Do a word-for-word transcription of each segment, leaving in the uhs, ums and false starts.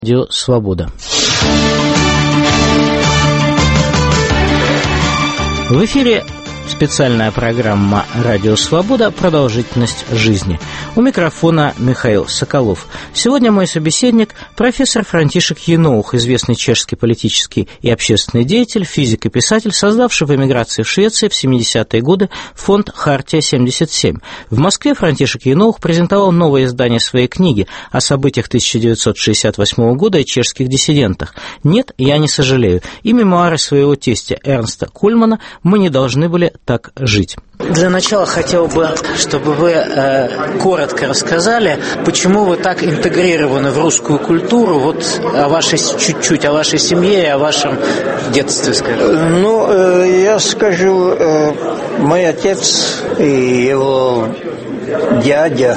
Радио «Свобода». В эфире специальная программа «Радио Свобода. Продолжительность жизни». У микрофона Михаил Соколов. Сегодня мой собеседник – профессор Франтишек Еноух, известный чешский политический и общественный деятель, физик и писатель, создавший в эмиграции в Швеции в семидесятые годы фонд «Хартия-семьдесят семь». В Москве Франтишек Еноух презентовал новое издание своей книги о событиях тысяча девятьсот шестьдесят восьмого года и чешских диссидентах «Нет, я не сожалею» и мемуары своего тестя Эрнста Кульмана «Мы не должны были так жить». Для начала хотел бы, чтобы вы э, коротко рассказали, почему вы так интегрированы в русскую культуру, вот о вашей, чуть-чуть о вашей семье и о вашем детстве, скажем. Ну, э, я скажу, э, мой отец и его дядя,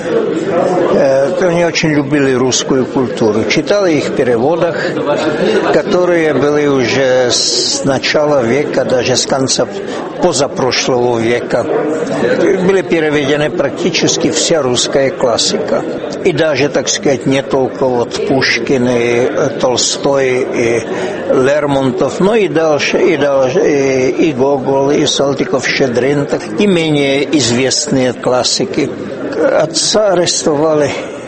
э, они очень любили русскую культуру. Читали их в переводах, которые были уже с начала века, даже с конца позапрошлого века. Были переведены практически вся русская классика. И даже, так сказать, не только вот Пушкин и Толстой и Лермонтов, но и дальше, и дальше, и, и Гоголь, и Салтыков-Щедрин, и менее известные классики. Отца арестовали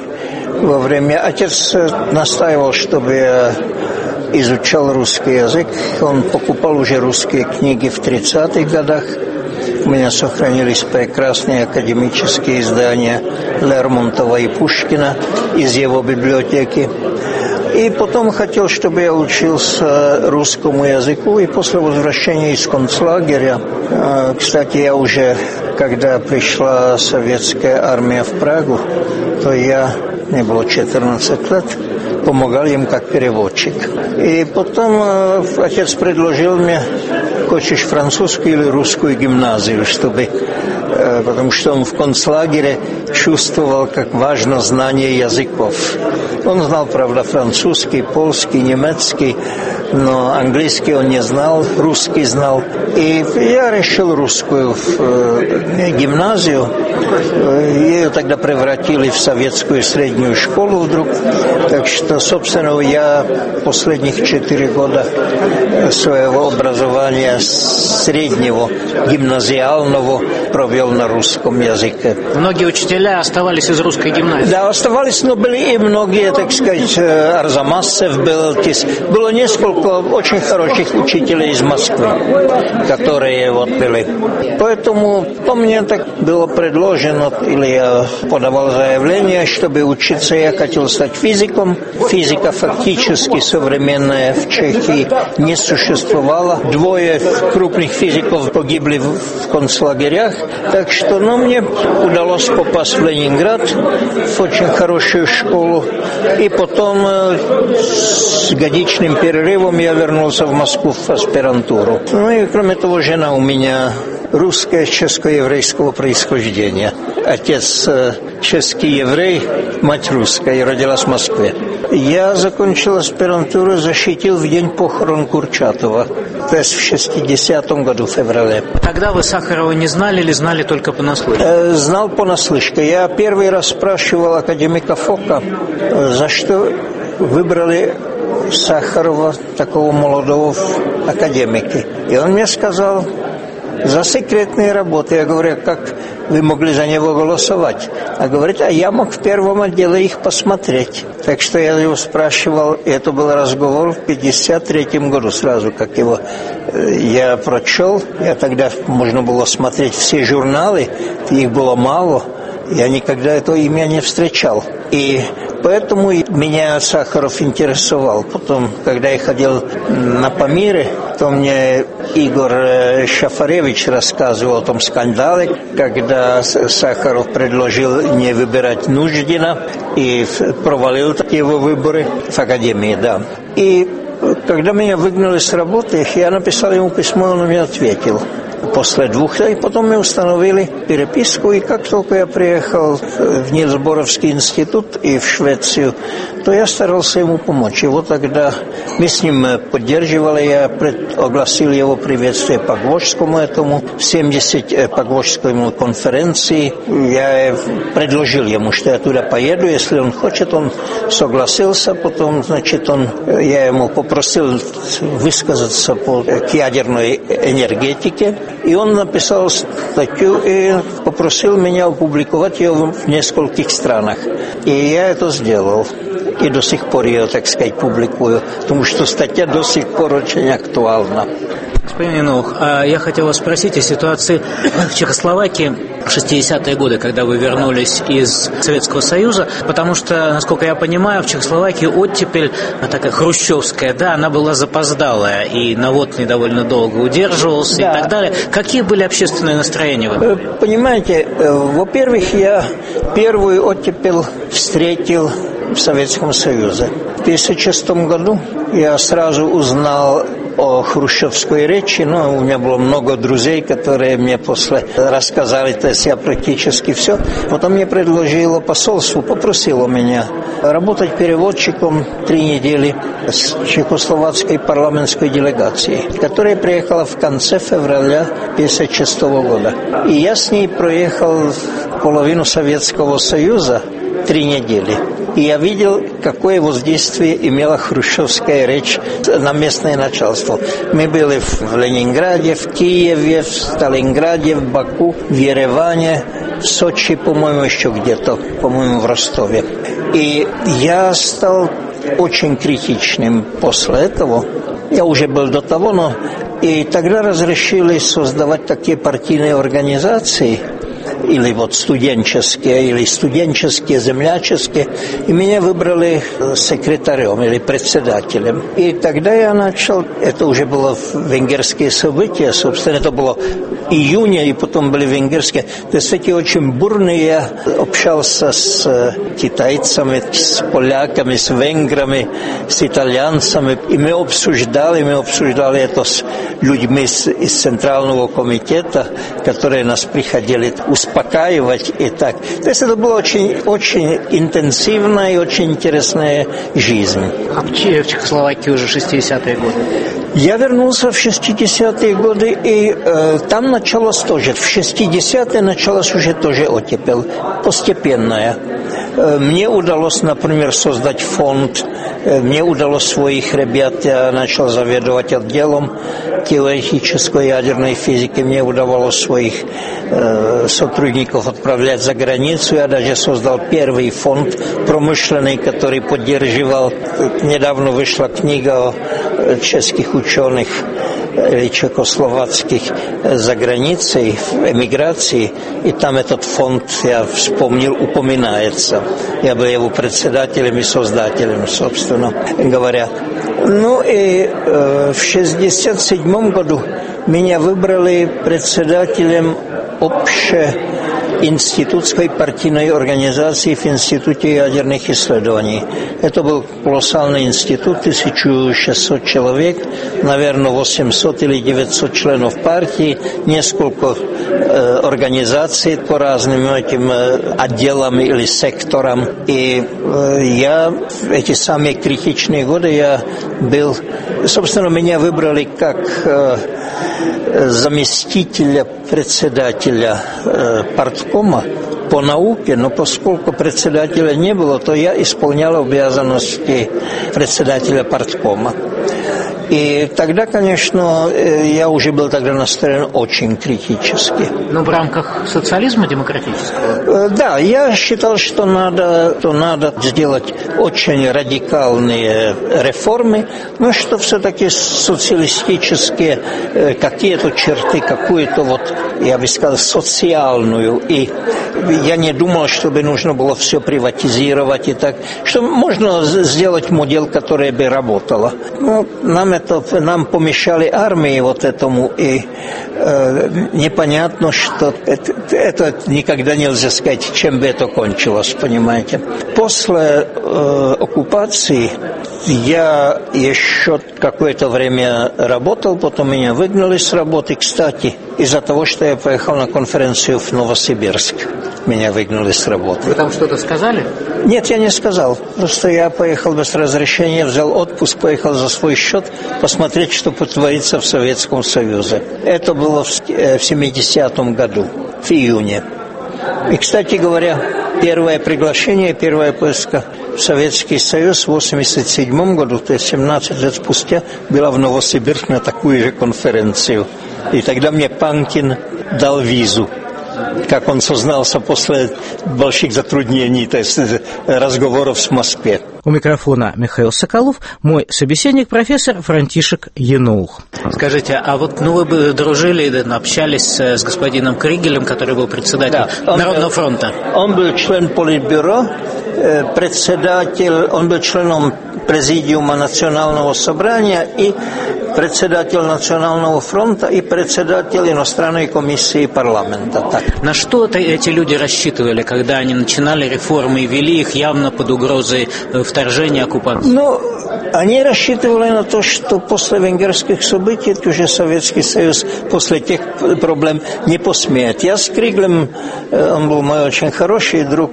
во время... Отец настаивал, чтобы я изучал русский язык. Он покупал уже русские книги в тридцатых годах. У меня сохранились прекрасные академические издания Лермонтова и Пушкина из его библиотеки. И потом хотел, чтобы я учился русскому языку. И после возвращения из концлагеря, кстати, я уже, когда пришла советская армия в Прагу, то я, мне было четырнадцать лет, помогал им как переводчик. И потом э, отец предложил мне: хочешь французскую или русскую гимназию, чтобы, э, потому что он в концлагере чувствовал, как важно знание языков. Он знал, правда, французский, польский, немецкий, но английский он не знал, русский знал. И я решил русскую э, гимназию. Ее тогда превратили в советскую среднюю школу вдруг. Так что, собственно, я последних четыре года своего образования среднего, гимназиального провел на русском языке. Многие учителя оставались из русской гимназии. Да, оставались, но были и многие, так сказать, Арзамасцев был. Было несколько очень хороших учителей из Москвы, которые вот были. Поэтому по мне так было предложено, или я подавал заявление, чтобы учиться. Я хотел стать физиком. Физика фактически современная в Чехии не существовала. Двое крупных физиков погибли в концлагерях. Так что, ну, мне удалось попасть в Ленинград, в очень хорошую школу. И потом с годичным перерывом я вернулся в Москву в аспирантуру. Ну и кроме того, жена у меня русская, чешско-еврейского происхождения. Отец чешский еврей, мать русская, и родилась в Москве. Я закончил аспирантуру, защитил в день похорон Курчатова, то есть в шестидесятом году, в феврале. Тогда вы Сахарова не знали или знали только понаслышке? Э, знал понаслышке. Я первый раз спрашивал академика Фока, за что выбрали Сахарова, такого молодого академика. И он мне сказал: за секретные работы. Я говорю: как вы могли за него голосовать? А говорит: а я мог в первом отделе их посмотреть. Так что я его спрашивал, и это был разговор в пятьдесят третьем году, сразу как его я прочел. Я тогда можно было смотреть все журналы, их было мало. Я никогда этого имя не встречал. И поэтому меня Сахаров интересовал. Потом, когда я ходил на Памиры, то мне Игорь Шафаревич рассказывал о том скандале, когда Сахаров предложил не выбирать Нуждина и провалил его выборы в академии, да. И когда меня выгнали с работы, я написал ему письмо, он мне ответил. После двух лет, и потом мы установили переписку, и как только я приехал в Нильс Боровский институт и в Швецию, то я старался ему помочь. И вот тогда мы с ним поддерживали, я пред, огласил его приветствие по Гвоздскому этому, в семидесятой по Гвоздскому конференции. Я предложил ему, что я туда поеду, если он хочет, он согласился, потом, значит, он, я ему попросил высказаться по, к ядерной энергетике, и он написал статью и попросил меня опубликовать ее в нескольких странах. И я это сделал. И до сих пор ее, так сказать, публикую, потому что статья до сих пор очень актуальна. Господин Янух, а я хотел вас спросить о ситуации в Чехословакии в шестидесятые годы, когда вы вернулись из Советского Союза, потому что, насколько я понимаю, в Чехословакии оттепель, такая хрущевская, да, она была запоздалая, и Новотный довольно долго удерживался, да, и так далее. Какие были общественные настроения? Понимаете, во-первых, я первую оттепель встретил в Советском Союзе. В тысяча девятьсот шестом году я сразу узнал о хрущевской речи, но у меня было много друзей, которые мне после рассказали, то есть я практически все. Потом мне предложило посольство, попросило меня работать переводчиком три недели с чехословацкой парламентской делегацией, которая приехала в конце февраля тысяча девятьсот пятьдесят шестого года. И я с ней проехал половину Советского Союза три недели. И я видел, какое воздействие имела хрущевская речь на местное начальство. Мы были в Ленинграде, в Киеве, в Сталинграде, в Баку, в Ереване, в Сочи, по-моему, еще где-то, по-моему, в Ростове. И я стал очень критичным после этого. Я уже был до того, но... И тогда разрешили создавать такие партийные организации, или вот студенческие, или студенческие, земляческие, и меня выбрали секретарем или председателем. И тогда я начал, это уже было венгерские события, собственно, это было июня, и потом были венгерские. То есть такие очень бурные, я общался с китайцами, с поляками, с венграми, с итальянцами, и мы обсуждали, мы обсуждали это с людьми из, из Центрального комитета, которые нас приходили успокаивать и так. То есть это была очень, очень интенсивная и очень интересная жизнь. А в Чехословакии уже шестидесятые годы? Я вернулся в шестидесятые годы, и э, там началось тоже, в шестидесятые началась уже тоже оттепель, постепенная. Э, мне удалось, например, создать фонд, э, мне удалось своих ребят, я начал заведовать отделом теоретической ядерной физики, мне удавалось своих э, сотрудников отправлять за границу, я даже создал первый фонд промышленный, который поддерживал, недавно вышла книга о чешских ученых или чехословацких за границей, в эмиграции, и там этот фонд, я вспомнил, упоминается. Я был его председателем и создателем, собственно говоря. Ну и э, в шестьдесят седьмом году меня выбрали председателем общей институтской партийной организации в Институте ядерных исследований. Это был колоссальный институт, тысяча шестьсот человек, наверное, восемьсот или девятьсот членов партии, несколько э, организаций по разным этим э, отделам или секторам. И э, я в эти самые критичные годы я был, собственно, меня выбрали как э, заместителя председателя э, парткома по науке, но поскольку председателя не было, то я исполнял обязанности председателя парткома. И тогда, конечно, я уже был тогда настроен очень критически. Но в рамках социализма демократического? Да, я считал, что надо, что надо сделать очень радикальные реформы, но что все-таки социалистические какие-то черты, какую-то вот, я бы сказал, социальную. И я не думал, чтобы нужно было все приватизировать и так, что можно сделать модель, которая бы работала. Но нам это, нам помешали армии вот этому, и э, непонятно, что это, это никогда нельзя сказать, чем бы это кончилось, понимаете. После э, оккупации я еще какое-то время работал, потом меня выгнали с работы, кстати, из-за того, что я поехал на конференцию в Новосибирск. Меня выгнали с работы. Вы там что-то сказали? Нет, я не сказал. Просто я поехал без разрешения, взял отпуск, поехал за свой счет посмотреть, что творится в Советском Союзе. Это было в семидесятом году, в июне. И, кстати говоря, первое приглашение, первая поездка в Советский Союз в восемьдесят седьмом году, то есть семнадцать лет спустя, была в Новосибирск на такую же конференцию. И тогда мне Панкин дал визу, как он сознался после больших затруднений, то есть разговоров с Москвой. У микрофона Михаил Соколов, мой собеседник профессор Франтишек Еноух. Скажите, а вот ну вы бы дружили, общались с господином Кригелем, который был председателем да, Народного был, фронта? Он был член Политбюро, председатель, он был членом Президиума Национального собрания и председатель Национального фронта и председатель иностранной комиссии парламента. Так. На что эти люди рассчитывали, когда они начинали реформы и вели их явно под угрозой вторжения, оккупации? Ну, они рассчитывали на то, что после венгерских событий уже Советский Союз после тех проблем не посмеет. Я с Криглем, он был мой очень хороший друг,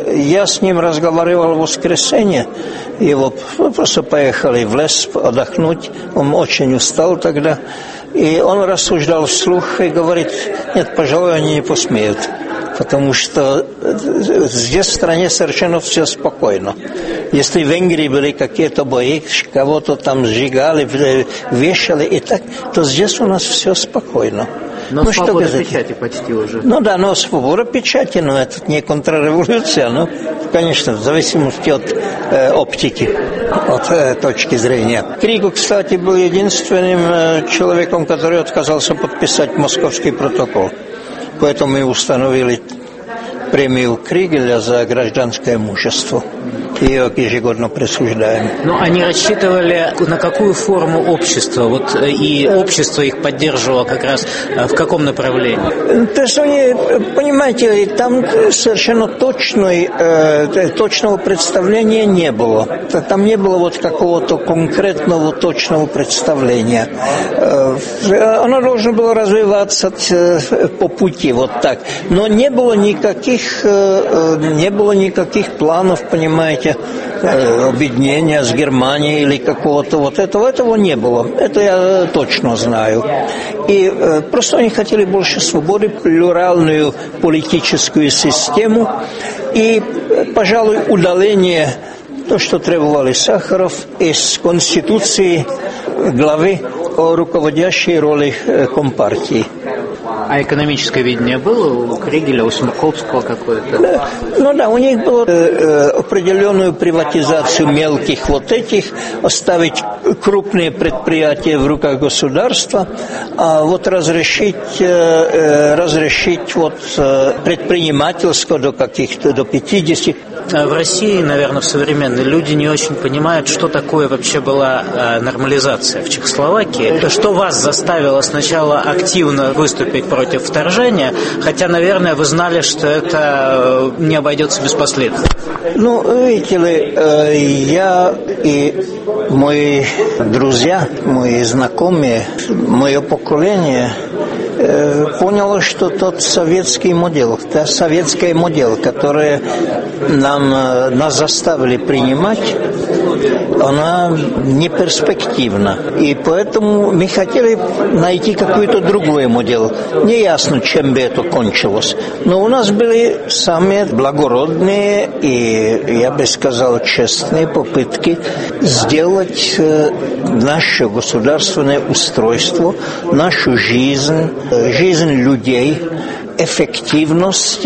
я с ним разговаривал в воскресенье, его просто поехали в лес отдохнуть, он очень устал тогда, и он рассуждал вслух и говорит, нет, пожалуй, они не посмеют, потому что здесь в стране совершенно все спокойно. Если в Венгрии были какие-то бои, кого-то там сжигали, вешали и так, то здесь у нас все спокойно. Но ну, свобода что печати почти уже. Ну да, но свобода печати, но это не контрреволюция, ну, конечно, в зависимости от э, оптики, от э, точки зрения. Кригл, кстати, был единственным э, человеком, который отказался подписать Московский протокол. Поэтому мы установили премию Кригеля за гражданское мужество. Ее ежегодно присуждаем. Но они рассчитывали на какую форму общества? Вот и общество их поддерживало как раз в каком направлении? То есть они, понимаете, там совершенно точной, э, точного представления не было. Там не было вот какого-то конкретного точного представления. Э, оно должно было развиваться по пути вот так. Но не было никаких, э, не было никаких планов, понимаете, объединения с Германией или какого-то вот этого, этого не было. Это я точно знаю. И э, просто они хотели больше свободы, плюральную политическую систему и, пожалуй, удаление, то, что требовали Сахаров, из Конституции главы о руководящей роли Компартии. А экономическое видение было у Кригеля, у Смерковского какое-то? Да, ну да, у них было э, определенную приватизацию мелких вот этих, оставить крупные предприятия в руках государства, а вот разрешить, э, разрешить вот э, предпринимательство до каких-то, до пятидесяти. В России, наверное, в современные люди не очень понимают, что такое вообще была э, нормализация в Чехословакии. Что вас заставило сначала активно выступить против вторжения, хотя, наверное, вы знали, что это не обойдется без последствий. Ну, видите ли, э, я и мои друзья, мои знакомые, мое поколение э, поняло, что тот советский модель, та советская модель, которая нам, нас заставили принимать, она не перспективна. И поэтому мы хотели найти какую-то другую модель. Неясно, чем бы это кончилось. Но у нас были самые благородные и, я бы сказал, честные попытки сделать наше государственное устройство, нашу жизнь, жизнь людей, эффективность,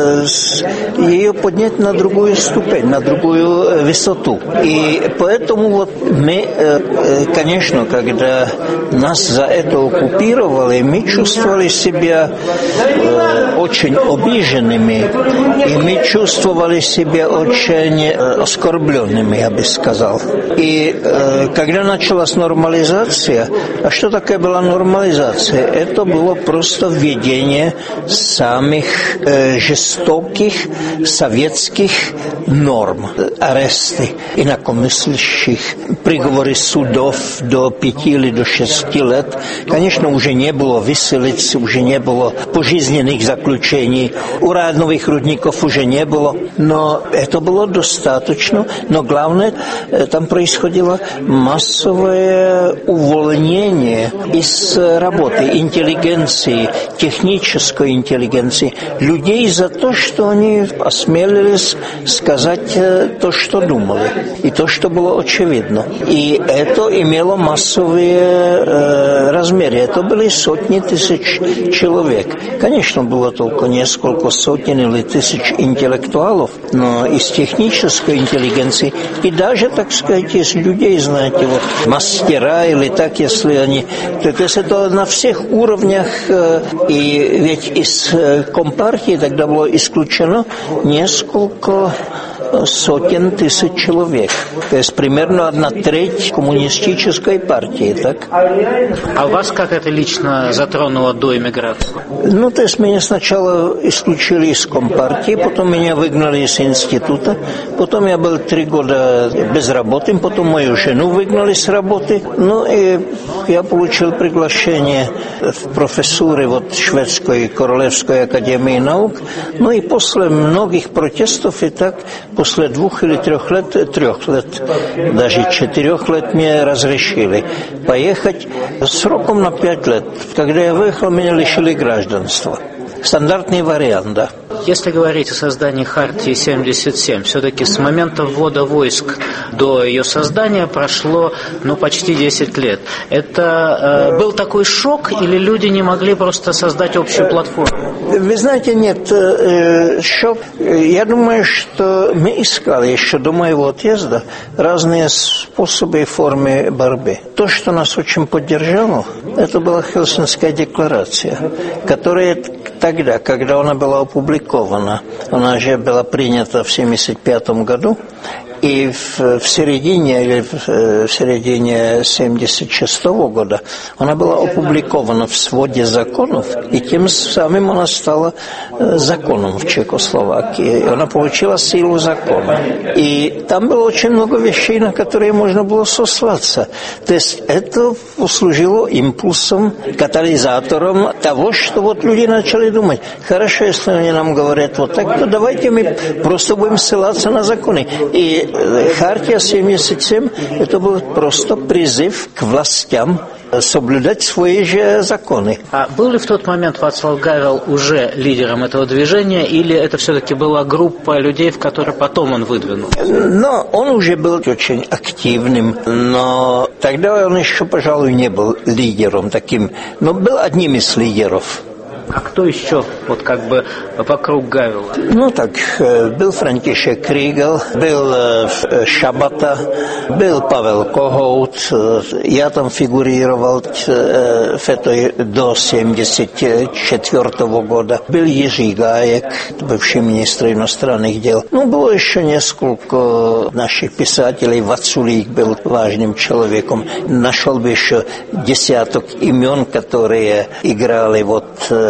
ее поднять на другую ступень, на другую высоту. И поэтому вот мы, конечно, когда нас за это оккупировали, мы чувствовали себя очень обиженными, и мы чувствовали себя очень оскорбленными, я бы сказал. И когда началась нормализация, а что такое была нормализация? Это было просто введение самых э, жестоких советских норм. Аресты инакомыслящих, приговоры судов до пяти или до шести лет. Конечно, уже не было виселиц, уже не было пожизненных заключений. Урановых рудников уже не было. Но это было достаточно. Но главное, там происходило массовое увольнение из работы интеллигенции, технической интеллигенции, людей за то, что они осмелились сказать то, что думали, и то, что было очевидно. И это имело массовые э, размеры. Это были сотни тысяч человек. Конечно, было только несколько сотен или тысяч интеллектуалов, но из технической интеллигенции, и даже, так сказать, из людей, знаете, вот мастера или так, если они... То есть это на всех уровнях, э, и ведь из э, Компартии тогда было исключено несколько сотен тысяч человек. То есть примерно одна треть коммунистической партии, так? А вас как это лично затронуло до эмиграции? Ну, то есть меня сначала исключили из Компартии, потом меня выгнали из института, потом я был три года без работы, потом мою жену выгнали с работы, ну и я получил приглашение в профессуры вот Шведской Королевской академии наук, ну и после многих протестов и так после двух или трех лет, трех лет, даже четырех лет мне разрешили поехать сроком на пять лет. Когда я выехал, меня лишили гражданства. Стандартный вариант, да. Если говорить о создании Хартии семьдесят семь, все-таки с момента ввода войск до ее создания прошло ну, почти десять лет. Это э, был такой шок, или люди не могли просто создать общую платформу? Вы знаете, нет, э, шок. Я думаю, что мы искали еще до моего отъезда разные способы и формы борьбы. То, что нас очень поддержало, это была Хельсинская декларация, которая тогда, когда она была опубликована, она же была принята в семьдесят пятом году, и в, в середине или в, в середине семьдесят шестого года она была опубликована в своде законов, и тем самым она стала законом в Чехословакии. Она получила силу закона. И там было очень много вещей, на которые можно было сослаться. То есть это послужило импульсом, катализатором того, что вот люди начали думать, хорошо, если они нам говорят вот так, то давайте мы просто будем ссылаться на законы. И Хартия семьдесят семь это был просто призыв к властям соблюдать свои же законы. А был ли в тот момент Вацлав Гавел уже лидером этого движения, или это все-таки была группа людей, в которой потом он выдвинул? Но он уже был очень активным, но тогда он еще, пожалуй, не был лидером таким, но был одним из лидеров. А кто еще вот как бы вокруг Гавела? Ну так, был Франтишек Кригел, был Шабата, был Павел Когоут, я там фигурировал в этой до семьдесят четвёртого года. Был Ежи Гаек, бывший министр иностранных дел. Ну, было еще несколько наших писателей. Вацулик был важным человеком. Нашел бы еще десяток имен, которые играли вот...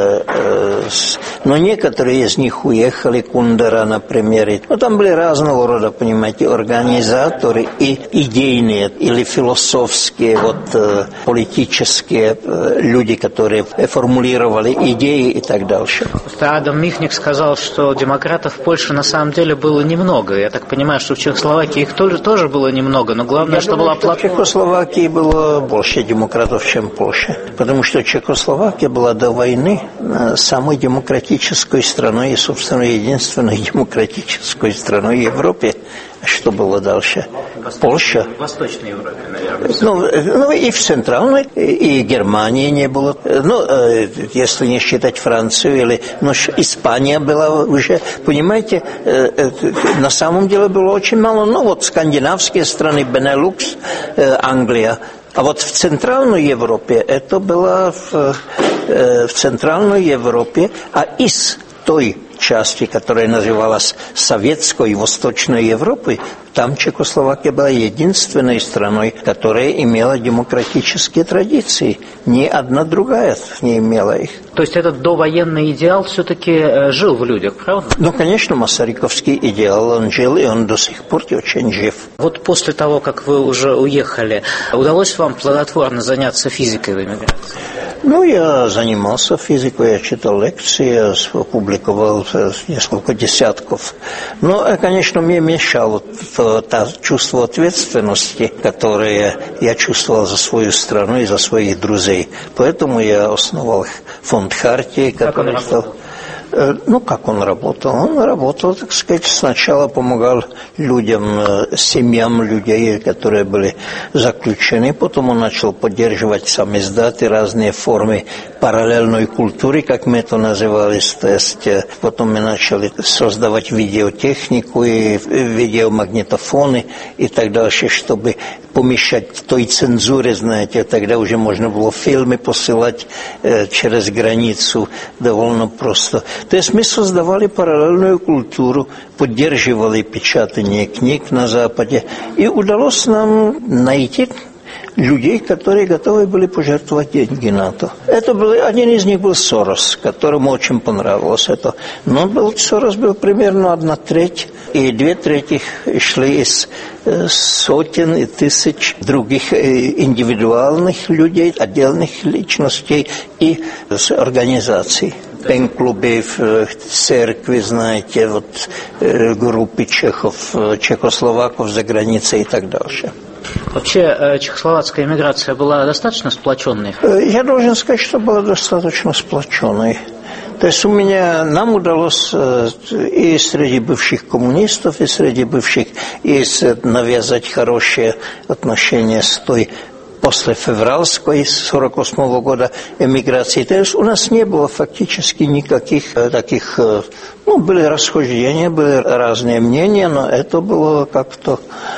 Но некоторые из них уехали, Кундера, например. Но там были разного рода, понимаете, организаторы и идейные или философские, вот, политические люди, которые формулировали идеи и так дальше. Адам Михник сказал, что демократов в Польше на самом деле было немного. Я так понимаю, что в Чехословакии их тоже, тоже было немного, но главное, Я что думаю, была платформа. В Чехословакии было больше демократов, чем в Польше. Потому что Чехословакия была до войны самой демократической страной и, собственно, единственной демократической страной в Европе. Что было дальше? Польша. В Восточной Европе, наверное. Ну, ну, и в Центральной, и Германии не было. Ну, если не считать Францию, или, ну, Испания была уже, понимаете, на самом деле было очень мало. Ну, вот скандинавские страны, Бенелукс, Англия. А вот в Центральной Европе, это было в, в Центральной Европе, а из той части, которая называлась Советской и Восточной Европой, там Чехословакия была единственной страной, которая имела демократические традиции. Ни одна другая не имела их. То есть этот довоенный идеал все-таки жил в людях, правда? Ну, конечно, масариковский идеал, он жил, и он до сих пор очень жив. Вот после того, как вы уже уехали, удалось вам плодотворно заняться физикой в эмиграции? Ну, я занимался физикой, я читал лекции, я опубликовал несколько десятков. Но, конечно, мне мешало то, то чувство ответственности, которое я чувствовал за свою страну и за своих друзей. Поэтому я основал фонд Хартии, который стал... Ну, как он работал? Он работал, так сказать, сначала помогал людям, семьям людей, которые были заключены, потом он начал поддерживать самиздаты, разные формы параллельной культуры, как мы это называли, то есть потом мы начали создавать видеотехнику и видеомагнитофоны и так дальше, чтобы помешать той цензуре, знаете, тогда уже можно было фильмы посылать э, через границу довольно просто. То есть мы создавали параллельную культуру, поддерживали печатание книг на Западе, и удалось нам найти людей, которые готовы были пожертвовать деньги на то. Это был, один из них был Сорос, которому очень понравилось это. Но был, Сорос был примерно одна треть, и две трети шли из э, сотен и тысяч других э, индивидуальных людей, отдельных личностей и э, организаций. Пен-клубы, церкви, знаете, вот, э, группы чехов, чехословаков за границей и так дальше. Вообще, чехословацкая эмиграция была достаточно сплоченной? Я должен сказать, что была достаточно сплоченной. То есть у меня, нам удалось и среди бывших коммунистов, и среди бывших, и навязать хорошие отношения с той после февральской сорок восьмого года эмиграции. То есть у нас не было фактически никаких таких, ну, были расхождения, были разные мнения, но это было как-то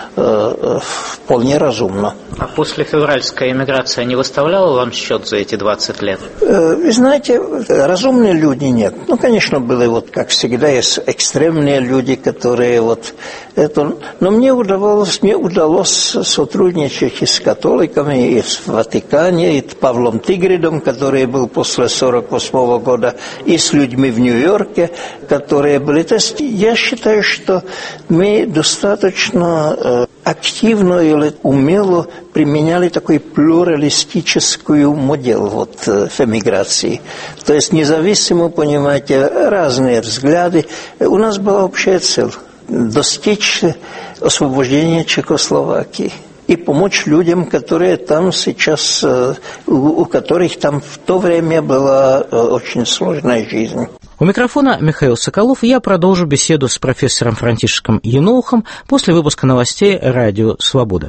э, вполне разумно. А после февральской эмиграции не выставляла вам счет за эти двадцать лет? Э, вы знаете, разумные люди нет. Ну, конечно, были вот, как всегда, есть экстремные люди, которые вот это... Но мне удавалось, мне удалось сотрудничать и с католиками, и в Ватикане, и с Павлом Тигридом, который был после сорок восьмого года, и с людьми в Нью-Йорке, которые были. То есть я считаю, что мы достаточно э, активно или умело применяли такой плюралистическую модель вот, э, в эмиграции. То есть независимо, понимаете, разные взгляды. У нас была общая цель – достичь освобождения Чехословакии и помочь людям, которые там сейчас, у, у которых там в то время была очень сложная жизнь. У микрофона Михаил Соколов, и я продолжу беседу с профессором Франтишеком Еноухом после выпуска новостей «Радио Свобода».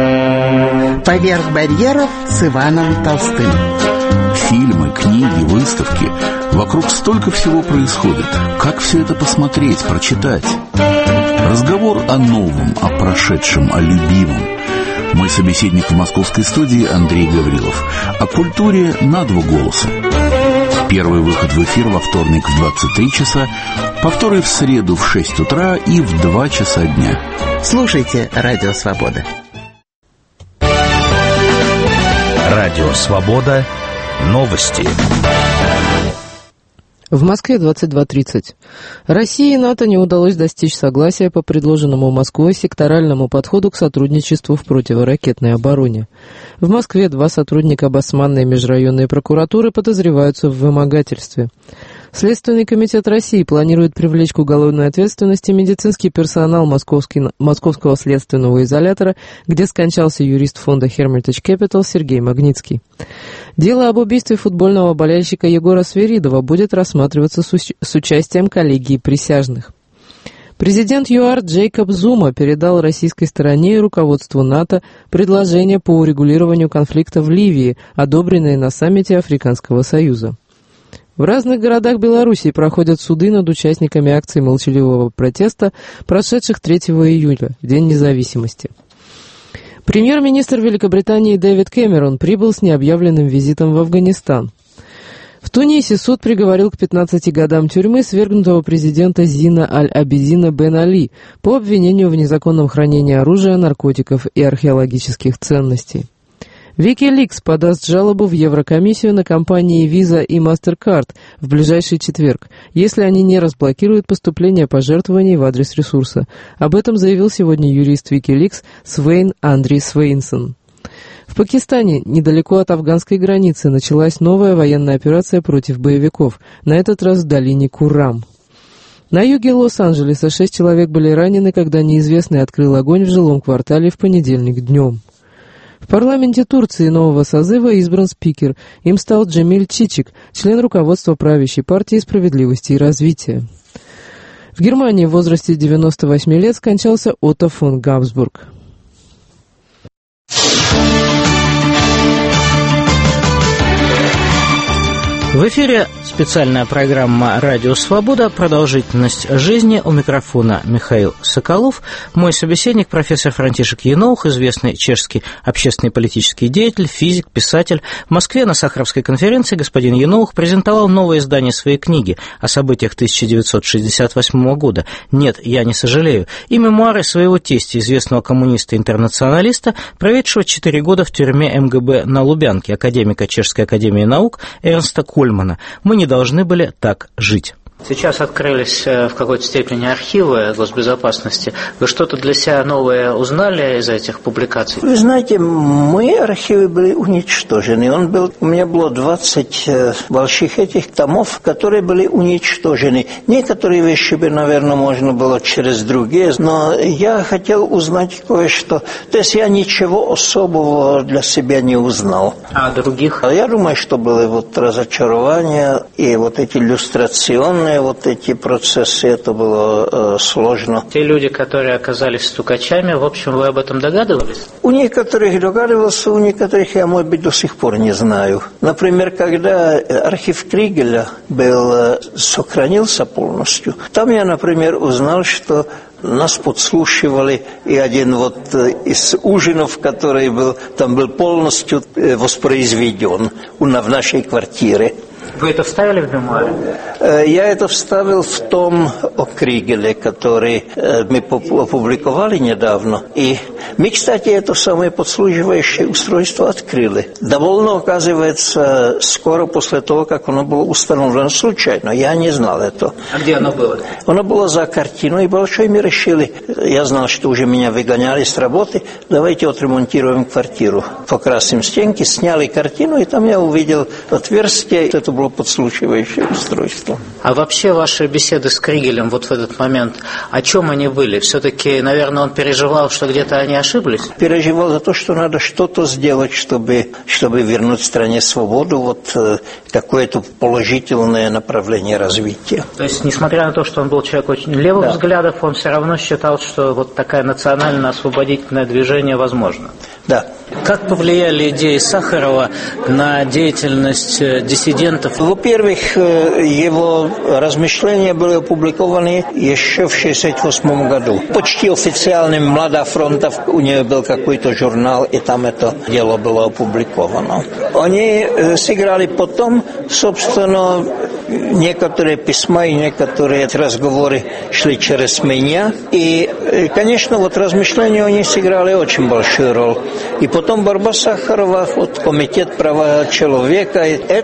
«Поверх барьеров» с Иваном Толстым. Фильмы, книги, выставки. Вокруг столько всего происходит. Как все это посмотреть, прочитать? Разговор о новом, о прошедшем, о любимом. Мой собеседник в московской студии Андрей Гаврилов. О культуре на два голоса. Первый выход в эфир во вторник в двадцать три часа, повторы в среду в шесть утра и в два часа дня. Слушайте «Радио Свобода». Радио Свобода. Новости. В Москве двадцать два тридцать. России и НАТО не удалось достичь согласия по предложенному Москвой секторальному подходу к сотрудничеству в противоракетной обороне. В Москве два сотрудника Басманной межрайонной прокуратуры подозреваются в вымогательстве. Следственный комитет России планирует привлечь к уголовной ответственности медицинский персонал Московского следственного изолятора, где скончался юрист фонда Hermitage Capital Сергей Магнитский. Дело об убийстве футбольного болельщика Егора Свиридова будет рассматриваться с участием коллегии присяжных. Президент ЮАР Джейкоб Зума передал российской стороне и руководству НАТО предложение по урегулированию конфликта в Ливии, одобренное на саммите Африканского союза. В разных городах Белоруссии проходят суды над участниками акций молчаливого протеста, прошедших третьего июля, День независимости. Премьер-министр Великобритании Дэвид Кэмерон прибыл с необъявленным визитом в Афганистан. В Тунисе суд приговорил к пятнадцати годам тюрьмы свергнутого президента Зина Аль-Абидина Бен Али по обвинению в незаконном хранении оружия, наркотиков и археологических ценностей. Wikileaks подаст жалобу в Еврокомиссию на компании Visa и MasterCard в ближайший четверг, если они не разблокируют поступление пожертвований в адрес ресурса. Об этом заявил сегодня юрист Wikileaks Свейн Андри Свейнсон. В Пакистане, недалеко от афганской границы, началась новая военная операция против боевиков, на этот раз в долине Куррам. На юге Лос-Анджелеса шесть человек были ранены, когда неизвестный открыл огонь в жилом квартале в понедельник днем. В парламенте Турции нового созыва избран спикер. Им стал Джемиль Чичик, член руководства правящей партии «Справедливости и развития». В Германии в возрасте девяноста восьми лет скончался Отто фон Габсбург. В эфире специальная программа «Радио Свобода». Продолжительность жизни. У микрофона Михаил Соколов. Мой собеседник профессор Франтишек Еноух, известный чешский общественный и политический деятель, физик, писатель. В Москве на Сахаровской конференции господин Еноух презентовал новое издание своей книги о событиях тысяча девятьсот шестьдесят восьмого года «Нет, я не сожалею» и мемуары своего тестя, известного коммуниста-интернационалиста, проведшего четыре года в тюрьме эм гэ бэ на Лубянке, академика Чешской академии наук Эрнста Кольмана. Мы не должны были так жить. Сейчас открылись в какой-то степени архивы госбезопасности. Вы что-то для себя новое узнали из этих публикаций? Вы знаете, мои архивы были уничтожены. Он был, у меня было двадцать больших этих томов, которые были уничтожены. Некоторые вещи бы, наверное, можно было через другие, но я хотел узнать кое-что. То есть я ничего особого для себя не узнал. А других? Я думаю, что было вот разочарование и вот эти иллюстрационные вот эти процессы, это было э, сложно. Те люди, которые оказались стукачами, в общем, вы об этом догадывались? У некоторых догадывался, у некоторых я, может быть, до сих пор не знаю. Например, когда архив Кригеля был, сохранился полностью, там я, например, узнал, что нас подслушивали, и один вот из ужинов, который был, там был полностью воспроизведен в нашей квартире. Вы это вставили в мемуары? Я это вставил в том о Кригеле, который мы опубликовали недавно. И мы, кстати, это самое подслушивающее устройство открыли. Довольно, оказывается, скоро после того, как оно было установлено случайно. Я не знал этого. А где оно было? Оно было за картиной большой. Мы решили, я знал, что уже меня выгоняли с работы, давайте отремонтируем квартиру. Покрасим стенки, сняли картину, и там я увидел отверстие. Это было подслушивающее устройство. А вообще ваши беседы с Кригелем вот в этот момент, о чем они были? Все-таки, наверное, он переживал, что где-то они ошиблись? Переживал за то, что надо что-то сделать, чтобы, чтобы вернуть стране свободу, вот э, какое-то положительное направление развития. То есть, несмотря на то, что он был человек очень левых да. взглядов, он все равно считал, что вот такая национально-освободительное движение возможно? Да. Как повлияли идеи Сахарова на деятельность диссидентов? Во-первых, его размышления были опубликованы еще в шестьдесят восьмом году. Почти официальным «Млада фронта» у нее был какой-то журнал, и там это дело было опубликовано. Они сыграли потом, собственно, некоторые письма и некоторые разговоры шли через меня. И, конечно, вот размышления они сыграли очень большую роль. И потом борьба Сахарова, вот комитет права человека,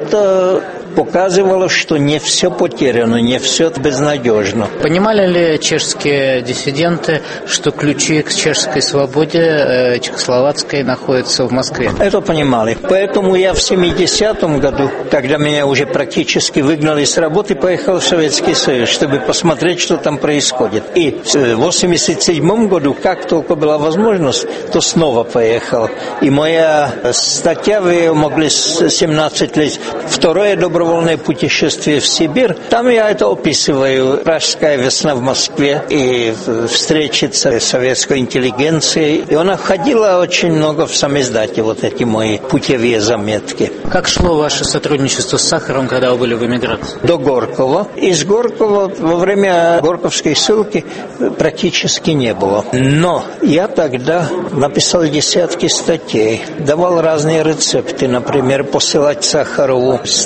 это показывало, что не все потеряно, не все безнадежно. Понимали ли чешские диссиденты, что ключи к чешской свободе э, чехословацкой находятся в Москве? Это понимали. Поэтому я в семидесятом году, когда меня уже практически выгнали с работы, поехал в Советский Союз, чтобы посмотреть, что там происходит. И в восемьдесят седьмом году, как только была возможность, то снова поехал. И моя статья, вы могли с семнадцати лет, второе добровольное путешествие в Сибирь. Там я это описываю. Пражская весна в Москве и встречи с советской интеллигенцией. И она входила очень много в самиздате, вот эти мои путевые заметки. Как шло ваше сотрудничество с Сахаровым, когда вы были в эмиграции? До Горького. Из Горького во время Горьковской ссылки практически не было. Но я тогда написал десятки статей, давал разные рецепты, например, посылать Сахарову статьи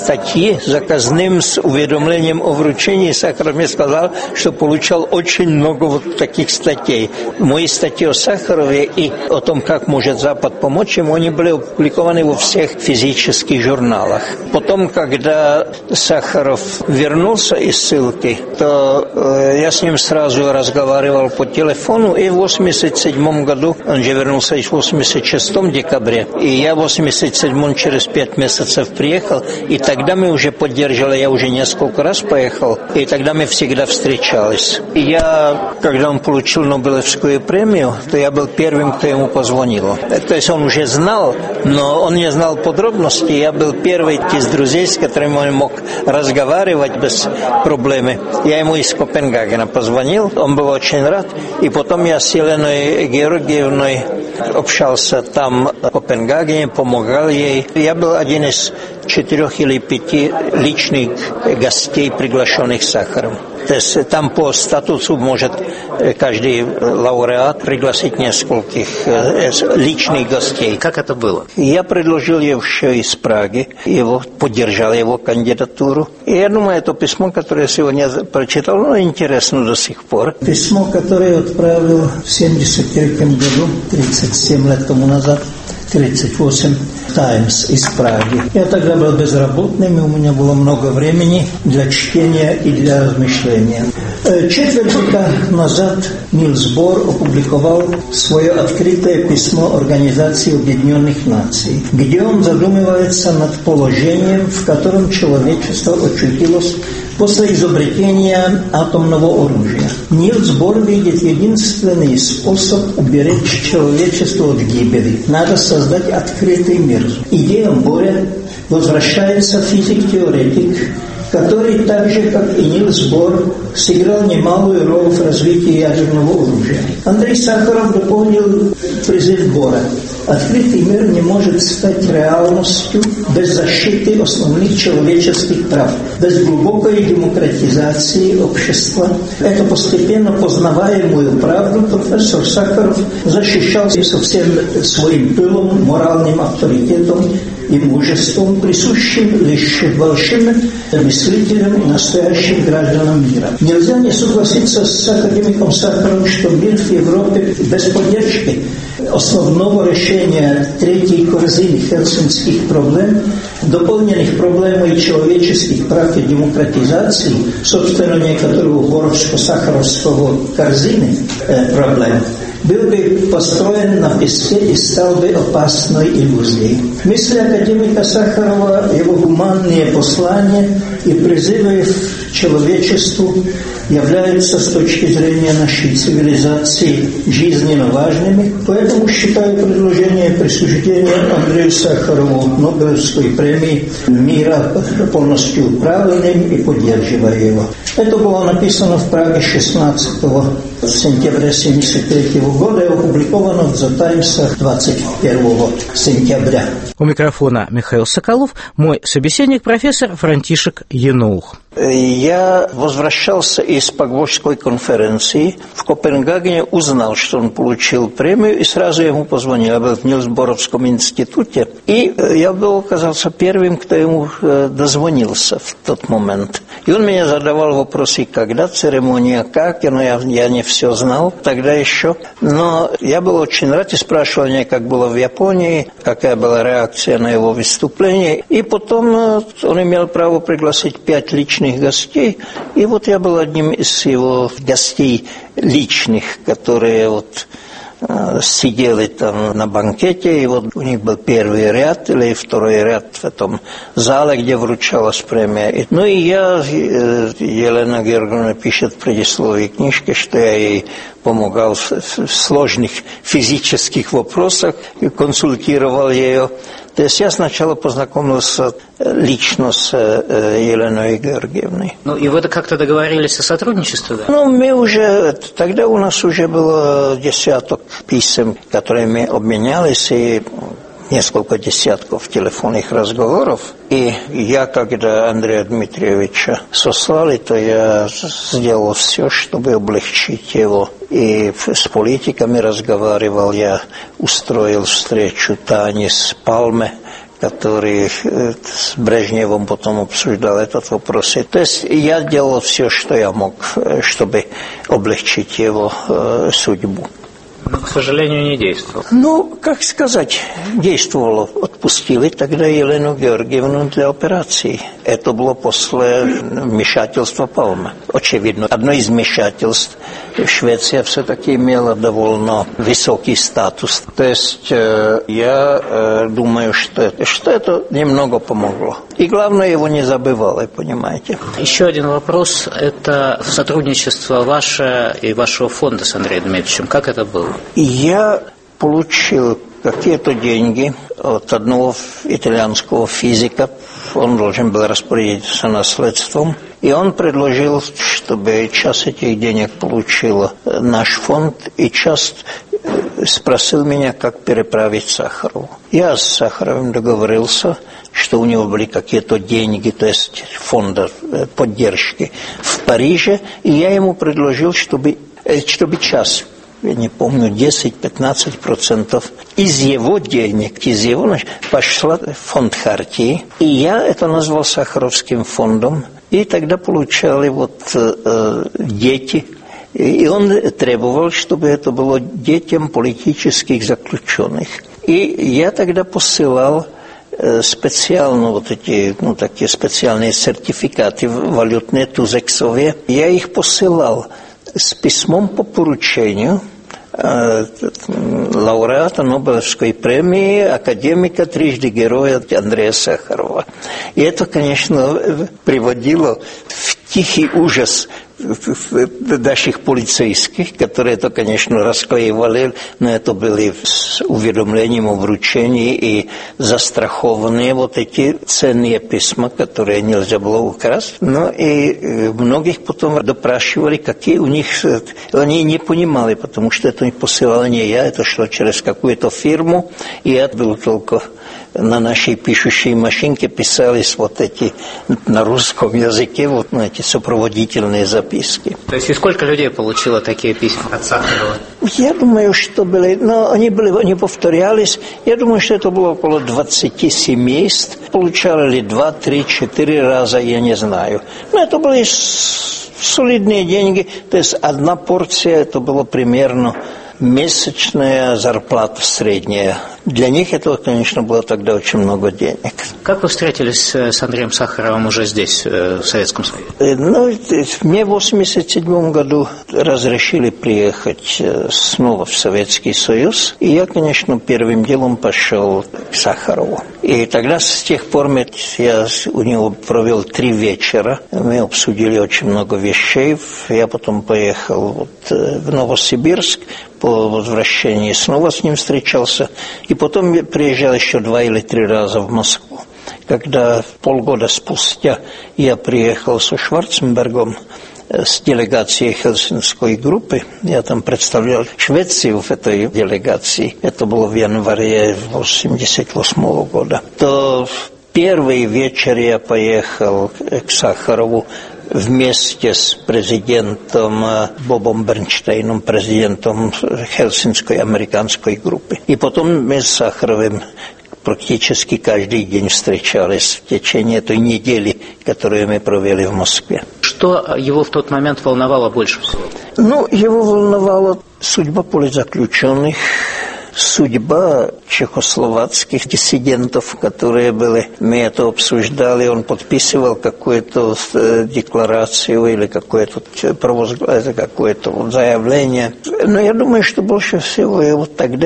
И заказным с уведомлением о вручении Сахаров мне сказал, что получал очень много вот таких статей. Мои статьи о Сахарове и о том, как может Запад помочь ему, они были опубликованы во всех физических журналах. Потом, когда Сахаров вернулся из ссылки, то э, я с ним сразу разговаривал по телефону, и в восемьдесят седьмом году, он же вернулся в восемьдесят шестом декабре, и я в восемьдесят седьмом через пять месяцев приехал, и тогда мы уже поддерживали, я уже несколько раз поехал, и тогда мы всегда встречались. И я, когда он получил Нобелевскую премию, то я был первым, кто ему позвонил. То есть он уже знал, но он не знал подробностей, я был первый из друзей, с которыми он мог разговаривать без проблемы. Я ему из Копенгагена позвонил, он был очень рад, и потом я с Еленой Георгиевной общался там в Копенгагене, помогал ей. Я был один из четырех или пяти личных гостей, приглашенных Сахаровым. То есть там по статусу может каждый лауреат пригласить нескольких личных гостей. Как это было? Я предложил еще из Праги, его, поддержал его кандидатуру. И я думаю, это письмо, которое я сегодня прочитал, ну, интересно до сих пор. Письмо, которое я отправил в семьдесят третьем году, тридцать семь лет тому назад, тридцать восемь, «Таймс» из Праги. Я тогда был безработным, и у меня было много времени для чтения и для размышления. Четверть века назад Нильс Бор опубликовал свое открытое письмо Организации Объединенных Наций, где он задумывается над положением, в котором человечество очутилось после изобретения атомного оружия. Нильс Бор видит единственный способ уберечь человечество от гибели. Надо создать открытый мир. Идеям Боря возвращается физик-теоретик, который так же, как и Нильс Бор, сыграл немалую роль в развитии ядерного оружия. Андрей Сахаров дополнил призыв Бора. Открытый мир не может стать реальностью без защиты основных человеческих прав, без глубокой демократизации общества. Эту постепенно познаваемую правду профессор Сахаров защищал со всем своим пылом, моральным авторитетом и мужеством, присущим лишь большим мыслителям и настоящим гражданам мира. Нельзя не согласиться с академиком Сахаровым, что мир в Европе без поддержки основного решения третьей корзины хельсинских проблем, дополненных проблемой человеческих прав и демократизации, собственно, некоторого Боровско-Сахаровского корзины э, проблем, был бы построен на песке и стал бы опасной иллюзией. Мысли академика Сахарова, его гуманные послания и призывы к человечеству являются с точки зрения нашей цивилизации жизненно важными, поэтому считаю предложение присуждения Андрею Сахарову Нобелевской премии мира полностью правильным и поддерживаю его. Это было написано в Праге шестнадцатого сентября семьдесят третьего года и опубликовано в «The Times» двадцать первого сентября. У микрофона Михаил Соколов, мой собеседник профессор Франтишек Еноух. Я возвращался из Пагвожской конференции в Копенгагене, узнал, что он получил премию, и сразу ему позвонил. Я был в Нильс-Боровском институте, и я был, оказался первым, кто ему дозвонился в тот момент. И он меня задавал вопросы, когда церемония, как, но я, я не все знал тогда еще. Но я был очень рад и спрашивал меня, как было в Японии, какая была реакция на его выступление. И потом он имел право пригласить пять личных гостей, и вот я был одним из его гостей личных, которые вот э, сидели там на банкете, и вот у них был первый ряд или второй ряд в этом зале, где вручалась премия. И, ну и я, э, Елена Георгиевна пишет в предисловии книжки, что я ей помогал в, в сложных физических вопросах и консультировал ее. То есть я сначала познакомился лично с Еленой Георгиевной. Ну и вы как-то договорились о сотрудничестве, да? Ну, мы уже, тогда у нас уже было десяток писем, которые мы обменялись, и несколько десятков телефонных разговоров. И я, когда Андрея Дмитриевича сослали, то я сделал все, чтобы облегчить его. И с политиками разговаривал, я устроил встречу Тани с Палме, который с Брежневым потом обсуждал этот вопрос. То есть я делал все, что я мог, чтобы облегчить его судьбу. Но, к сожалению, не действовал. Ну, как сказать, действовало. Отпустили тогда Елену Георгиевну для операции. Это было после вмешательства Палмы. Очевидно, одно из вмешательств Швеция все-таки имела довольно высокий статус. То есть э, я э, думаю, что это, что это немного помогло. И главное, его не забывали, понимаете. Еще один вопрос. Это сотрудничество ваше и вашего фонда с Андреем Дмитриевичем. Как это было? Я получил какие-то деньги от одного итальянского физика. Он должен был распорядиться наследством. И он предложил, чтобы часть этих денег получил наш фонд, и часть спросил меня, как переправить Сахарову. Я с Сахаровым договорился, что у него были какие-то деньги, то есть фонда поддержки в Париже, и я ему предложил, чтобы, чтобы часть, я не помню, десять-пятнадцать процентов из его денег, из его пошла в фонд Хартии. И я это назвал Сахаровским фондом. И тогда получали вот э, дети. И он требовал, чтобы это было детям политических заключенных. И я тогда посылал э, специально вот эти, ну, такие специальные сертификаты валютные, тузексовые. Я их посылал с письмом по поручению лауреата Нобелевской премии, академика, трижды героя Андрея Сахарова. И это, конечно, приводило в тихий ужас наших полицейских, которые это, конечно, расклеивали, но это были с уведомлением о вручении и застрахованные вот эти ценные письма, которые нельзя было украсть. Но и многих потом допрашивали, какие у них... Они не понимали, потому что это не посылал не я, это шло через какую-то фирму, и это было только... На нашей пишущей машинке писались вот эти на русском языке вот ну, эти сопроводительные записки. То есть и сколько людей получило такие письма от Сахарова? Я думаю, что были, но они были, они повторялись. Я думаю, что это было около двадцати семейств. Получали ли два, три, четыре раза, я не знаю. Но это были солидные деньги. То есть одна порция, это было примерно месячная зарплата средняя. Для них это, конечно, было тогда очень много денег. Как вы встретились с Андреем Сахаровым уже здесь, в Советском Союзе? Ну, мне в восемьдесят седьмом году разрешили приехать снова в Советский Союз. И я, конечно, первым делом пошел к Сахарову. И тогда с тех пор я у него провел три вечера. Мы обсудили очень много вещей. Я потом поехал вот в Новосибирск. По возвращении снова с ним встречался. И потом я приезжал еще два или три раза в Москву. Когда полгода спустя я приехал со Шварценбергом с делегацией Хельсинской группы, я там представлял Швецию в этой делегации, это было в январе восемьдесят восьмого года, то в первый вечер я поехал к Сахарову вместе с президентом Бобом Бернштейном, президентом Хельсинской американской группы. И потом мы с Сахаровым практически каждый день встречались в течение этой недели, которую мы провели в Москве. Что его в тот момент волновало больше всего? Ну, его волновала судьба политзаключенных, судьба чехословацких диссидентов, которые были, мы это обсуждали, он подписывал какую-то декларацию или какое-то какое-то вот заявление. Но я думаю, что больше всего его тогда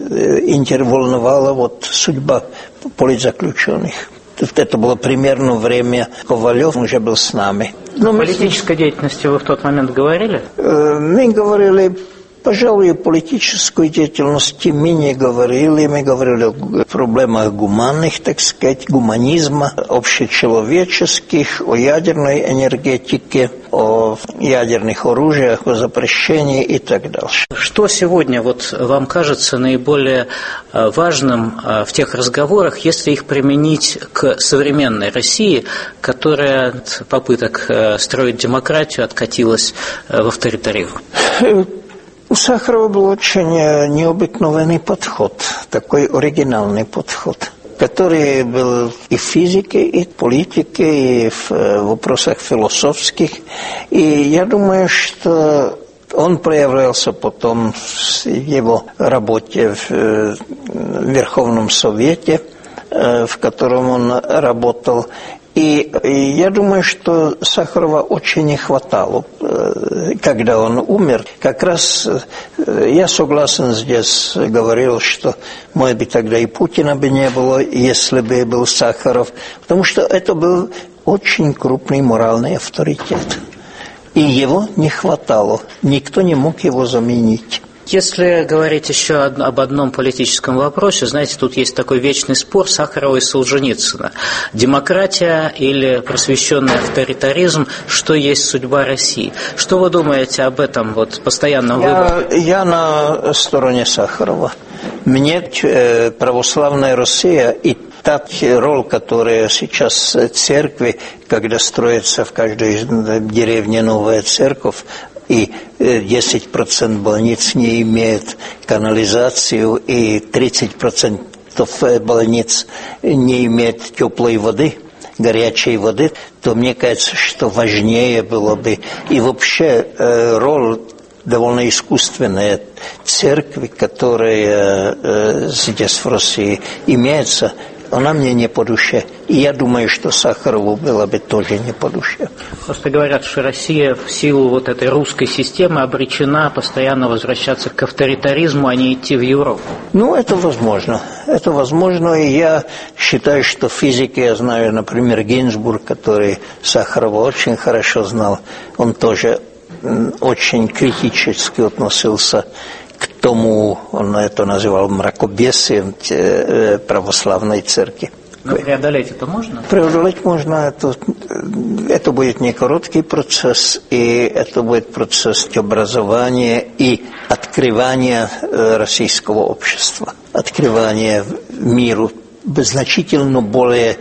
волновала вот судьба политзаключенных. Это было примерно время, Ковалев уже был с нами. Но о политической мы... деятельности вы в тот момент говорили? Мы говорили... Пожалуй, о политической деятельности мы не говорили. Мы говорили о проблемах гуманных, так сказать, гуманизма, общечеловеческих, о ядерной энергетике, о ядерных оружиях, о запрещении и так дальше. Что сегодня вот вам кажется наиболее важным в тех разговорах, если их применить к современной России, которая от попыток строить демократию откатилась в авторитаризм? У Сахарова был очень необыкновенный подход, такой оригинальный подход. который был и в физике, и в политике, и в вопросах философских. И я думаю, что он проявлялся потом в его работе в Верховном Совете, в котором он работал. И я думаю, что Сахарова очень не хватало, когда он умер. Как раз я согласен здесь, говорил, что, может быть, тогда и Путина бы не было, если бы был Сахаров, потому что это был очень крупный моральный авторитет. И его не хватало, никто не мог его заменить. Если говорить еще об одном политическом вопросе, знаете, тут есть такой вечный спор Сахарова и Солженицына. Демократия или просвещенный авторитаризм, что есть судьба России? Что вы думаете об этом вот постоянном выборе? Я, я на стороне Сахарова. Мне э, православная Россия и та роль, которая сейчас церкви, когда строится в каждой деревне новая церковь, и десять процентов больниц не имеют канализацию, и тридцать процентов больниц не имеют теплой воды, горячей воды, то мне кажется, что важнее было бы. И вообще роль довольно искусственная церкви, которая здесь в России имеется, она мне не по душе. И я думаю, что Сахарову было бы тоже не по душе. Просто говорят, что Россия в силу вот этой русской системы обречена постоянно возвращаться к авторитаризму, а не идти в Европу. Ну, это возможно. Это возможно. И я считаю, что в физике, я знаю, например, Гинзбург, который Сахарова очень хорошо знал, он тоже очень критически относился к тому, он это называл мракобесием православной церкви. Но преодолеть это можно? Преодолеть можно. Это, это будет не короткий процесс, и это будет процесс образования и открывания российского общества, открывания миру значительно более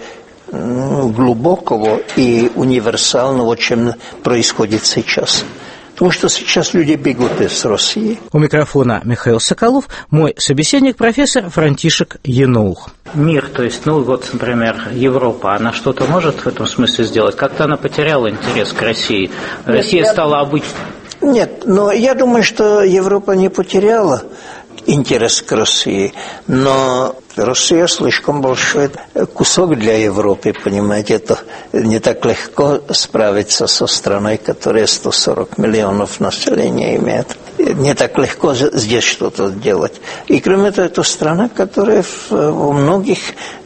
глубокого и универсального, чем происходит сейчас. Потому что сейчас люди бегут из России. У микрофона Михаил Соколов, мой собеседник профессор Франтишек Еноух. Мир, то есть, ну вот, например, Европа, она что-то может в этом смысле сделать? Как-то она потеряла интерес к России. Россия Нет, стала обычной. Нет, но я думаю, что Европа не потеряла интерес к России, но Россия слишком большой кусок для Европы, понимаете, это не так легко справиться со страной, которая сто сорок миллионов населения имеет. Не так легко здесь что-то делать. И кроме того, это страна, которая во многих,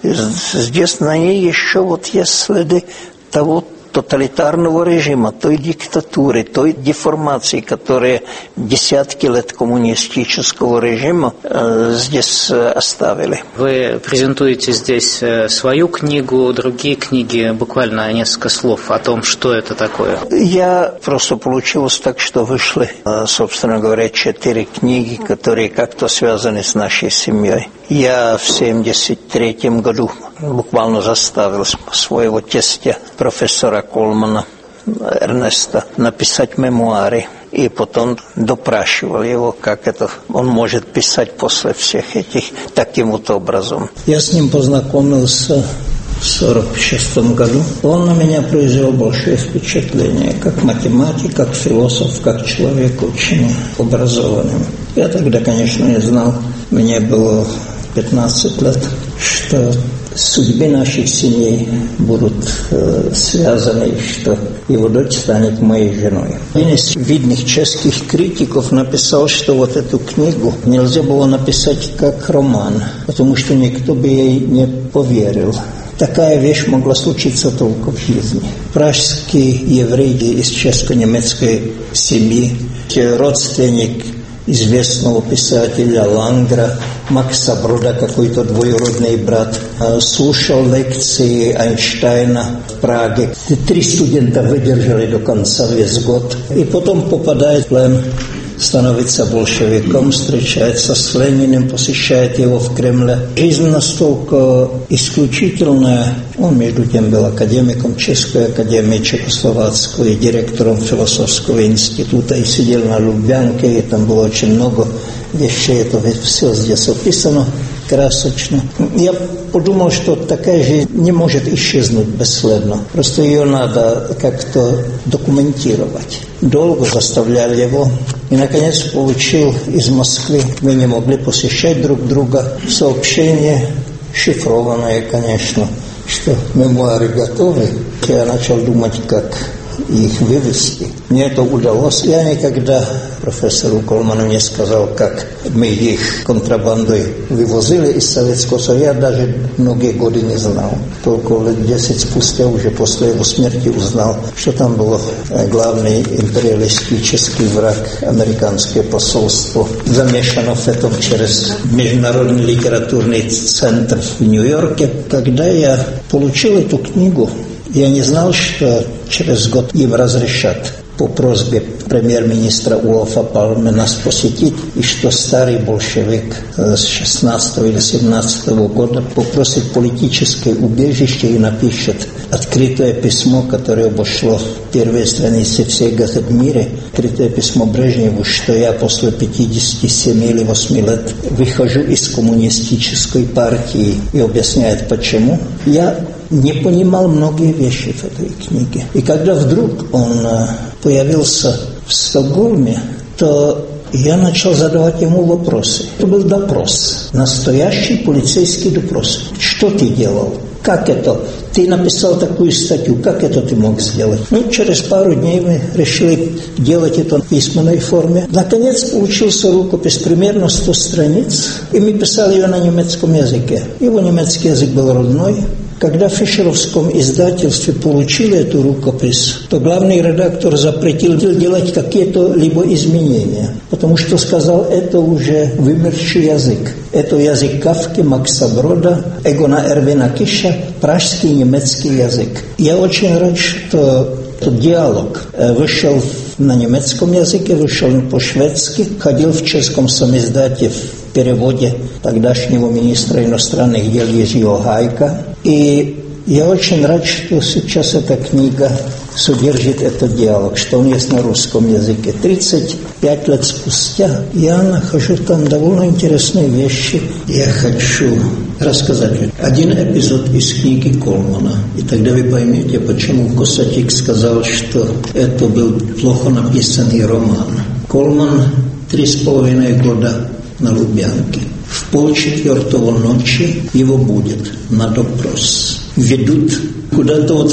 здесь на ней еще вот есть следы того тоталитарного режима, той диктатуры, той деформации, которые десятки лет коммунистического режима э, здесь э, оставили. Вы презентуете здесь свою книгу, другие книги, буквально несколько слов о том, что это такое. Я просто получилось так, что вышли, э, собственно говоря, четыре книги, которые как-то связаны с нашей семьей. Я в семьдесят третьем году буквально заставил своего тестя, профессора Колмана Эрнеста, написать мемуары. И потом допрашивал его, как это он может писать после всех этих таким вот образом. Я с ним познакомился в сорок шестом году. Он на меня произвел большое впечатление, как математик, как философ, как человек очень образованный. Я тогда, конечно, не знал, мне было пятнадцать лет, что судьбы наших семей будут э, связаны, что его дочь станет моей женой. Один из видных чешских критиков написал, что вот эту книгу нельзя было написать как роман, потому что никто бы ей не поверил. Такая вещь могла случиться только в жизни. Пражский еврей из чешско-немецкой семьи, родственник известного писателя Лангра, Макса Брода, какой-то двоюродный брат, слушал лекции Эйнштейна в Праге. Три студента выдержали до конца весь год. И потом попадает в плен, становится большевиком, встречается с Лениным, посещает его в Кремле. Жизнь настолько исключительная. Он, между тем, был академиком Чешской академии Чехословацкой, директором философского института, и сидел на Лубянке, и там было очень много вещей, это все здесь описано. красочно. Я подумал, что такая жизнь не может исчезнуть бесследно. Просто ее надо как-то документировать. Долго заставляли его. И, наконец, получил из Москвы. Мы не могли посещать друг друга. Сообщение шифрованное, конечно, что мемуары готовы. Я начал думать, как их вывести. Мне это удалось. Я никогда профессору Колману не сказал, как мы их контрабандой вывозили из Советского Союза. Я даже многие годы не знал. Только лет десять спустя, уже после его смерти, узнал, что там был главный империалистический враг, американское посольство, замешано в этом через Международный литературный центр в Нью-Йорке. Когда я получил эту книгу, я не знал, что через год им разрешат по просьбе премьер-министра Улофа Палме нас посетить, и что старый большевик с шестнадцатого или семнадцатого года попросит политическое убежище и напишет открытое письмо, которое обошло первые страницы всей газет в мире, открытое письмо Брежневу, что я после пятидесяти семи или восьми лет выхожу из коммунистической партии, и объясняет почему. Я не понимал многие вещи в этой книге. И когда вдруг он появился в Стокгольме, то я начал задавать ему вопросы. Это был допрос, настоящий полицейский допрос. Что ты делал? Как это? Ты написал такую статью, как это ты мог сделать? Ну, через пару дней мы решили делать это в письменной форме. Наконец получился рукопись, примерно сто страниц, и мы писали ее на немецком языке. Его немецкий язык был родной. Когда в Фишеровском издательстве получили эту рукопись, то главный редактор запретил делать какие-то либо изменения, потому что сказал, это уже вымерший язык. Это язык Кафки, Макса Брода, Эгона Эрвина Киша, пражский немецкий язык. Я очень рад, что этот диалог вышел на немецком языке, вышел по-шведски, ходил в чешском самиздате в переводе тогдашнего министра иностранных дел Ежио Гайка. И я очень рад, что сейчас эта книга содержит этот диалог, что он есть на русском языке. тридцать пять лет спустя я нахожу там довольно интересные вещи. Я хочу рассказать один эпизод из книги Колмана. И тогда вы поймете, почему Косатик сказал, что это был плохо написанный роман. Колман три с половиной года на Лубянке. В полчетвертого ночи его будет на допрос. Ведут куда-то вот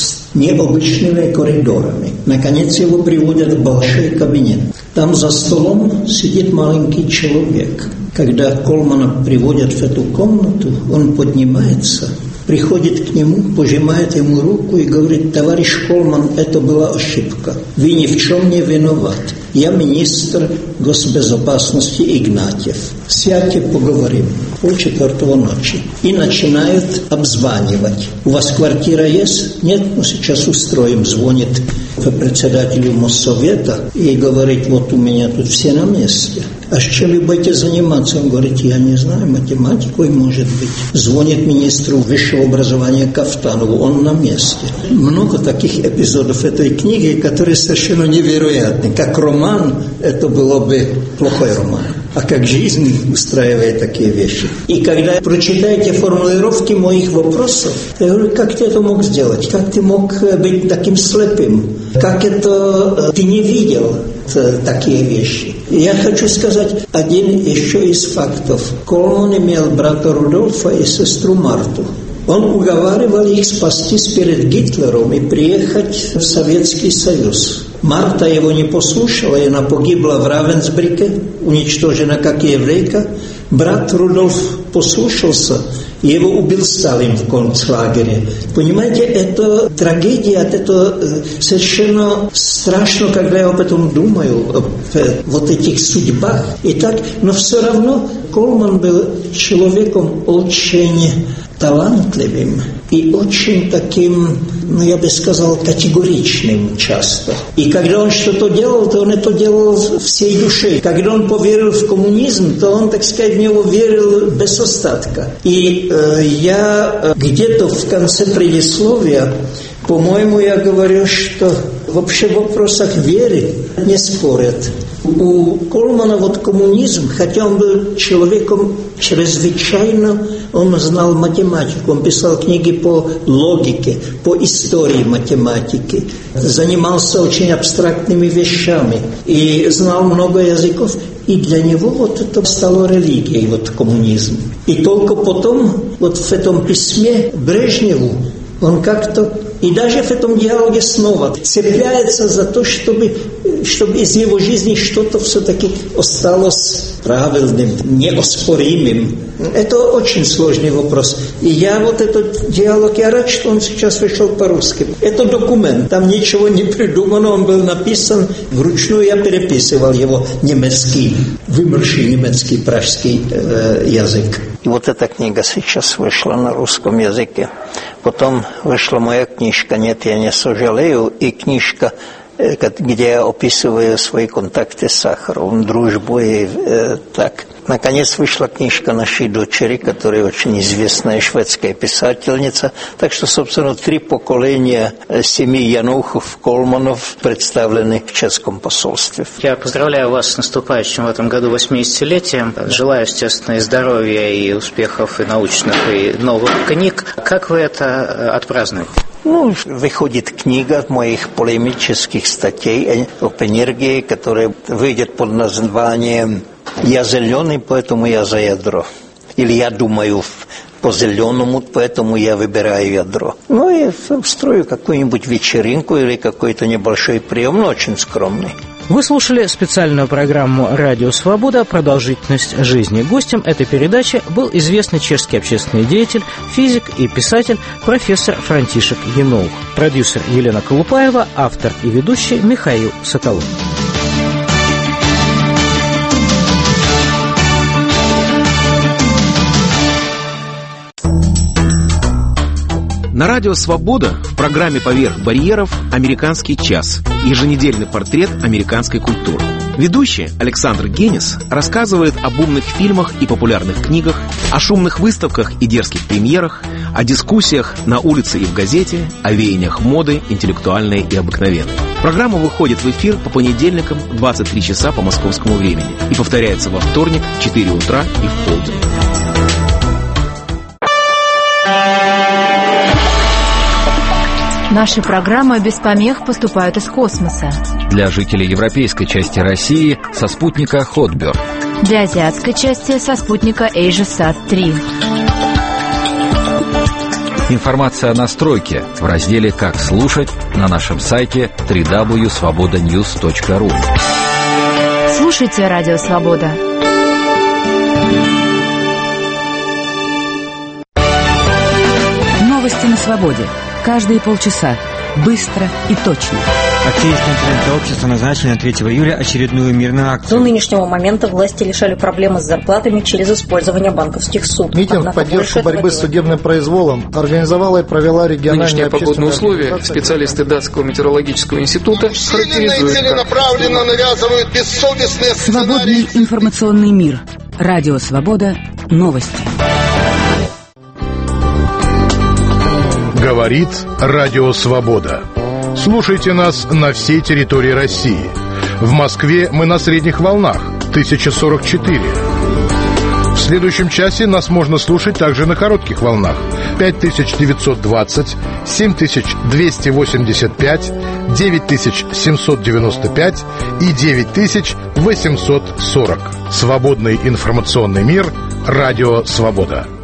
необычными коридорами. Наконец его приводят в большой кабинет. Там за столом сидит маленький человек. Когда Колмана приводят в эту комнату, он поднимается, приходит к нему, пожимает ему руку и говорит: товарищ Колман, это была ошибка. Вы ни в чем не виноват. Я министр госбезопасности Игнатьев. Сядьте, поговорим. Полчетвертого ночи. И начинают обзванивать. У вас квартира есть? Нет, ну сейчас устроим. Звонит председателю Моссовета и говорит: вот у меня тут все на месте. А с чем вы будете заниматься? Он говорит: я не знаю, математикой может быть. Звонит министру высшего образования Кафтанову, он на месте. Много таких эпизодов этой книги, которые совершенно невероятны. Как роман, это было бы плохой роман. А как жизнь устраивает такие вещи. И когда прочитаете формулировки моих вопросов, я говорю: как ты это мог сделать? Как ты мог быть таким слепым? Как это ты не видел такие вещи? Я хочу сказать один еще из фактов. Колман имел брата Рудольфа и сестру Марту. Он уговаривал их спастись перед Гитлером и приехать в Советский Союз. Марта его не послушала, и она погибла в Равенсбрике, уничтожена как еврейка. Брат Рудольф послушался, и его убил Сталин в концлагере. Понимаете, это трагедия, это совершенно страшно, когда я об этом думаю, об вот этих судьбах. И так, но все равно Колман был человеком очень талантливым и очень таким, ну, я бы сказал, категоричным часто. И когда он что-то делал, то он это делал всей душой. Когда он поверил в коммунизм, то он, так сказать, в него верил без остатка. И э, я где-то в конце предисловия По-моему, я говорю, что вообще в вопросах веры не спорят. У Колмана вот коммунизм, хотя он был человеком чрезвычайно, он знал математику, он писал книги по логике, по истории математики, занимался очень абстрактными вещами и знал много языков. И для него вот это стало религией, вот коммунизм. И только потом, вот в этом письме Брежневу, он как-то, и даже в этом диалоге снова цепляется за то, чтобы, чтобы из его жизни что-то все-таки осталось правильным, неоспоримым. Это очень сложный вопрос. И я вот этот диалог, я рад, что он сейчас вышел по-русски. Это документ, там ничего не придумано, он был написан вручную, я переписывал его немецкий, вымерший немецкий, пражский э, язык. И вот эта книга сейчас вышла на русском языке. Потом вышла моя книжка «Нет, я не сожалею», и книжка, где я описываю свои контакты с Сахаровым, дружбу и э, так. Наконец вышла книжка нашей дочери, которая очень известная шведская писательница. Так что, собственно, три поколения семьи Янухов, Колманов представлены в чешском посольстве. Я поздравляю вас с наступающим в этом году восьмидесятилетием. Желаю, естественно, и здоровья, и успехов, и научных, и новых книг. Как вы это отпразднуете? Ну, выходит книга моих полемических статей об энергии, которая выйдет под названием «Я зеленый, поэтому я за ядро». Или «Я думаю по-зеленому, поэтому я выбираю ядро». Ну, я устрою какую-нибудь вечеринку или какой-то небольшой прием, но очень скромный. Вы слушали специальную программу «Радио Свобода. Продолжительность жизни». Гостем этой передачи был известный чешский общественный деятель, физик и писатель профессор Франтишек Янух, продюсер Елена Колупаева, автор и ведущий Михаил Соколов. На радио «Свобода» в программе «Поверх барьеров» «Американский час» – еженедельный портрет американской культуры. Ведущий Александр Генис рассказывает об умных фильмах и популярных книгах, о шумных выставках и дерзких премьерах, о дискуссиях на улице и в газете, о веяниях моды, интеллектуальной и обыкновенной. Программа выходит в эфир по понедельникам в двадцать три часа по московскому времени и повторяется во вторник в четыре утра и в полдень. Наши программы без помех поступают из космоса. Для жителей европейской части России со спутника Хотберг. Для азиатской части со спутника AsiaSat три. Информация о настройке в разделе «Как слушать» на нашем сайте дабл ю дабл ю дабл ю точка свобода ньюс точка ру. Слушайте Радио Свобода. Новости на свободе. Каждые полчаса. Быстро и точно. Активисты интернет-сообщества назначили на третьего июля очередную мирную акцию. До нынешнего момента власти решали проблемы с зарплатами через использование банковских суд. Митинг в поддержку борьбы с судебным произволом организовала и провела региональная Нынешние погодные условия специалисты Датского метеорологического института характеризуют как свободный информационный мир. Радио Свобода. Новости. Говорит Радио Свобода. Слушайте нас на всей территории России. В Москве мы на средних волнах тысяча сорок четыре. В следующем часе нас можно слушать также на коротких волнах пять тысяч девятьсот двадцать, семь тысяч двести восемьдесят пять, девять тысяч семьсот девяносто пять и девять тысяч восемьсот сорок. Свободный информационный мир. Радио Свобода.